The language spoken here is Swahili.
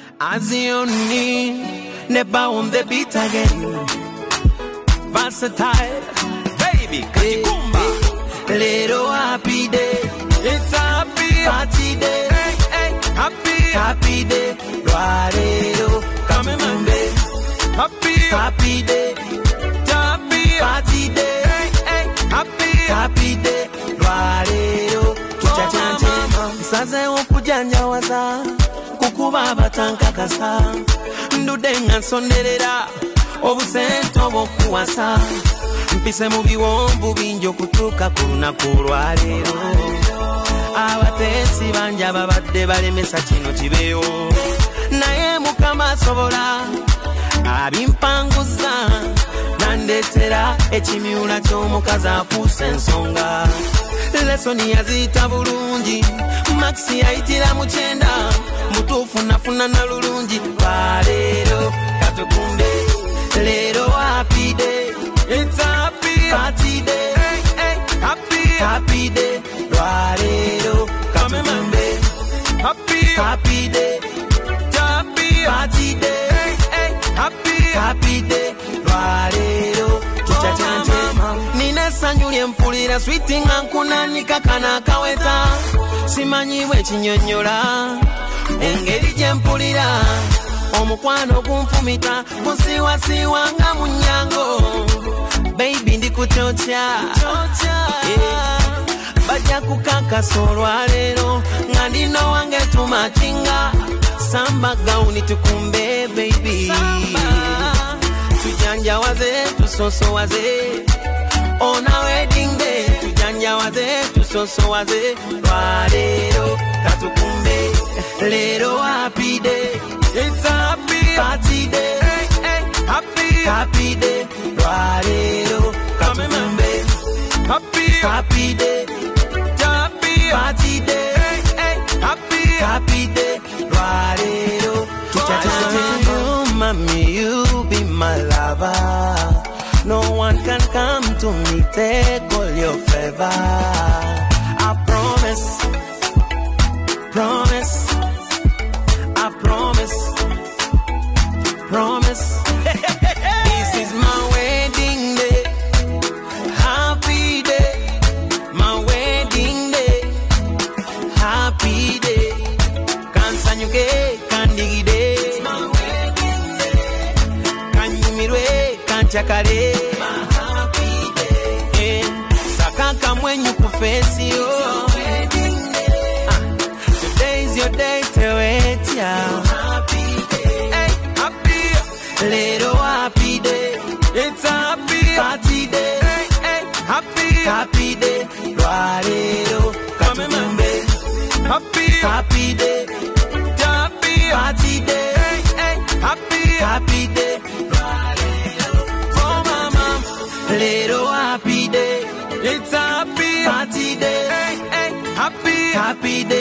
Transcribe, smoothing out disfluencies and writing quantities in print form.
As you need, never on the beat again. Versatile, baby, Kajikumba. Little happy day, it's a happy party day. Hey, hey, happy day. Rarero, come on, baby. Happy day, happy party day. Hey, hey, happy day. Rarero, tuchachante. Saze okujanja waza, kukuba batanka kasa. Ndudenga sonderera, obusento bokuwasa. Mpise mu biwombu binjo kutuka kuluna kulwalero. Abatesi banja babadde balemesa kino kibeyo. Naye Mukama asobola abimpanguza nandetera ekimyula ky'omukazi afuuse ensonga. Lesoni yaziyita bulungi, Maxi yayitira mu 9, mutuufu nafuna na lulungi. Lwaleero katukumbe, leero happy day, it's a happy party day. Hey, hey, happy day. Lwaleero katukumbe, happy day, happy party day. Hey, hey, happy day. Lwaleero tuchachante. Nina sanyu lyempulira sweeting ankunanika kana kaweta. Simanyiwe kinyonyola engeri gyempulira. Omukwano gunfumita gusiwasiwa nga mu nnyango. Baby ndikuchocha, bajja kukakasa olwaleero nga ndino wange tumakinga. Samba gauni tukumbe baby, tujanjawaze tusosowaze. On a wedding day, tujanjawaze tusosowaze. Lwaleero katukumbe, leero happy day, it's a happy party day. Hey, hey, happy day. Lwaleero katukumbe, happy day, happy party day. Hey, hey, happy day. Lwaleero tuchachante. Mommy, you be my lover. No one can come to me, take all your favor. I promise, I promise. This is my wedding day, happy day. My wedding day, happy day. Kansanyuke, kandigide. It's my wedding day. Kanyumirwe, kanchakare. My happy day. Sakaka mwenyu kufesi yo. It's your wedding day. Today is your day to wait, yeah. Happy day. Hey, happy. Little happy day. It's a happy party day. Hey, hey, happy day. Lwaleero katukumbe, happy day, happy party day. Hey, hey, happy day. Lwaleero for mama, little happy day, it's a happy party day. Hey, hey, happy day.